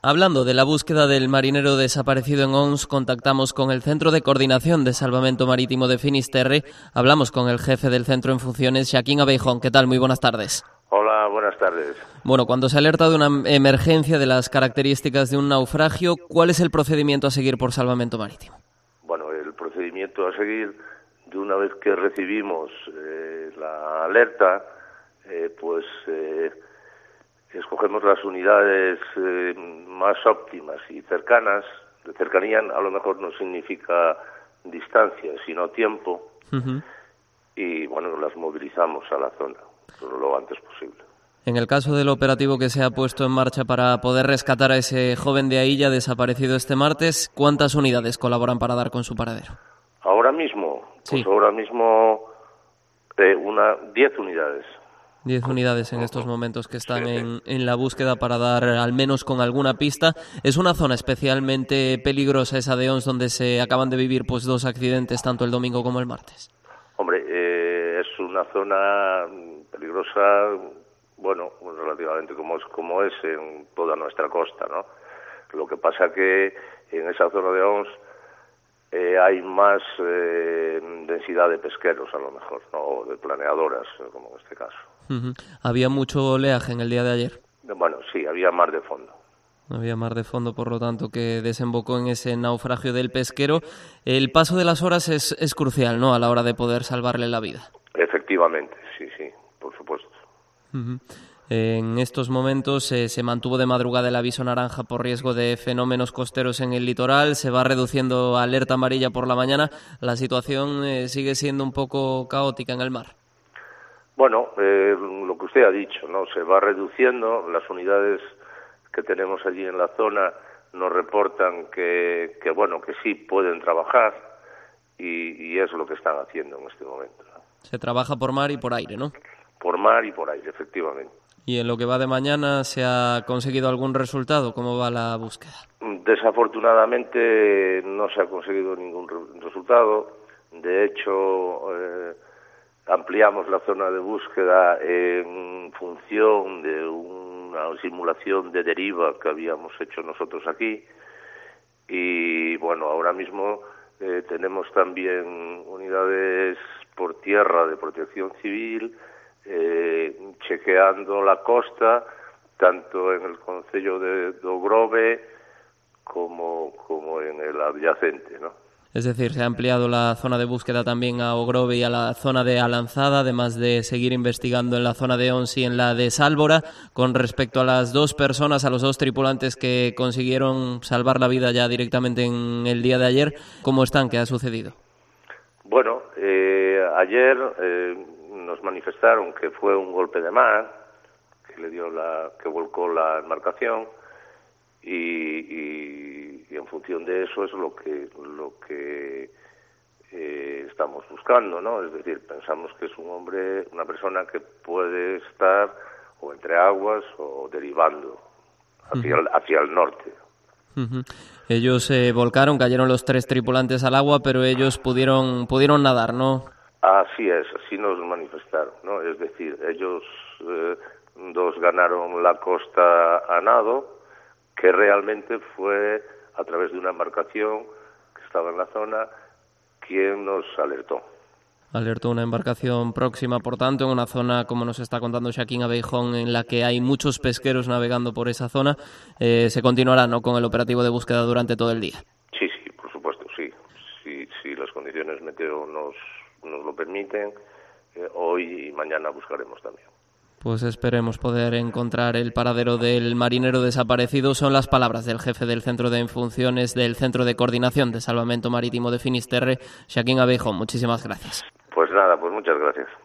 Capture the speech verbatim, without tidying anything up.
Hablando de la búsqueda del marinero desaparecido en Ons, contactamos con el Centro de Coordinación de Salvamento Marítimo de Finisterre. Hablamos con el jefe del centro en funciones, Xaquín Abeijón. ¿Qué tal? Muy buenas tardes. Hola, buenas tardes. Bueno, cuando se alerta de una emergencia de las características de un naufragio, ¿cuál es el procedimiento a seguir por Salvamento Marítimo? Bueno, el procedimiento a seguir, de una vez que recibimos eh, la alerta, eh, pues eh, escogemos las unidades eh, más óptimas y cercanas. De cercanía a lo mejor no significa distancia, sino tiempo. Uh-huh. Y bueno, las movilizamos a la zona lo antes posible. En el caso del operativo que se ha puesto en marcha para poder rescatar a ese joven de Ailla desaparecido este martes, ¿cuántas unidades colaboran para dar con su paradero? Ahora mismo, sí. pues ahora mismo eh, una diez unidades. Diez unidades en estos momentos que están en, en la búsqueda para dar al menos con alguna pista. Es una zona especialmente peligrosa esa de Ons, donde se acaban de vivir pues dos accidentes, tanto el domingo como el martes. Hombre, eh, es una zona peligrosa, bueno, relativamente como es, como es en toda nuestra costa, ¿no? Lo que pasa que en esa zona de Ons eh, hay más eh, densidad de pesqueros, a lo mejor, ¿no? O de planeadoras, como en este caso. Uh-huh. ¿Había mucho oleaje en el día de ayer? Bueno, sí, había mar de fondo. Había mar de fondo, por lo tanto, que desembocó en ese naufragio del pesquero. El paso de las horas es, es crucial, ¿no?, a la hora de poder salvarle la vida. Efectivamente, sí, sí, por supuesto. Uh-huh. En estos momentos eh, se mantuvo de madrugada el aviso naranja por riesgo de fenómenos costeros en el litoral, se va reduciendo a alerta amarilla por la mañana. La situación eh, sigue siendo un poco caótica en el mar. Bueno, eh, lo que usted ha dicho, ¿no? Se va reduciendo. Las unidades que tenemos allí en la zona nos reportan que, que bueno, que sí pueden trabajar y, y es lo que están haciendo en este momento, ¿no? Se trabaja por mar y por aire, ¿no? Por mar y por aire, efectivamente. ¿Y en lo que va de mañana se ha conseguido algún resultado? ¿Cómo va la búsqueda? Desafortunadamente no se ha conseguido ningún re- resultado. De hecho, eh, ampliamos la zona de búsqueda en función de una simulación de deriva que habíamos hecho nosotros aquí. Y bueno, ahora mismo eh, tenemos también unidades por tierra de protección civil, eh, chequeando la costa, tanto en el concello de Ogrove como, como en el adyacente, ¿no? Es decir, se ha ampliado la zona de búsqueda también a Ogrove y a la zona de Alanzada, además de seguir investigando en la zona de Ons y en la de Sálvora. Con respecto a las dos personas, a los dos tripulantes que consiguieron salvar la vida ya directamente en el día de ayer, ¿cómo están? ¿Qué ha sucedido? Bueno, eh, ayer eh, nos manifestaron que fue un golpe de mar, que le dio la, que volcó la embarcación. Y, y, y en función de eso es lo que lo que eh, estamos buscando, ¿no? Es decir, pensamos que es un hombre, una persona que puede estar o entre aguas o derivando hacia, uh-huh. el, hacia el norte. Uh-huh. Ellos eh, volcaron, cayeron los tres tripulantes al agua, pero ellos pudieron pudieron nadar, ¿no? Así es, así nos manifestaron, ¿no? Es decir, ellos eh, dos ganaron la costa a nado, que realmente fue a través de una embarcación que estaba en la zona quien nos alertó. Alertó una embarcación próxima, por tanto, en una zona, como nos está contando Xaquín Abeijón, en la que hay muchos pesqueros navegando por esa zona. Eh, se continuará, ¿no?, con el operativo de búsqueda durante todo el día. Sí, sí, por supuesto, sí. Si, si las condiciones meteo nos, nos lo permiten, eh, hoy y mañana buscaremos también. Pues esperemos poder encontrar el paradero del marinero desaparecido. Son las palabras del jefe del Centro de Funciones del Centro de Coordinación de Salvamento Marítimo de Finisterre, Xaquín Abeijón. Muchísimas gracias. Pues nada, pues muchas gracias.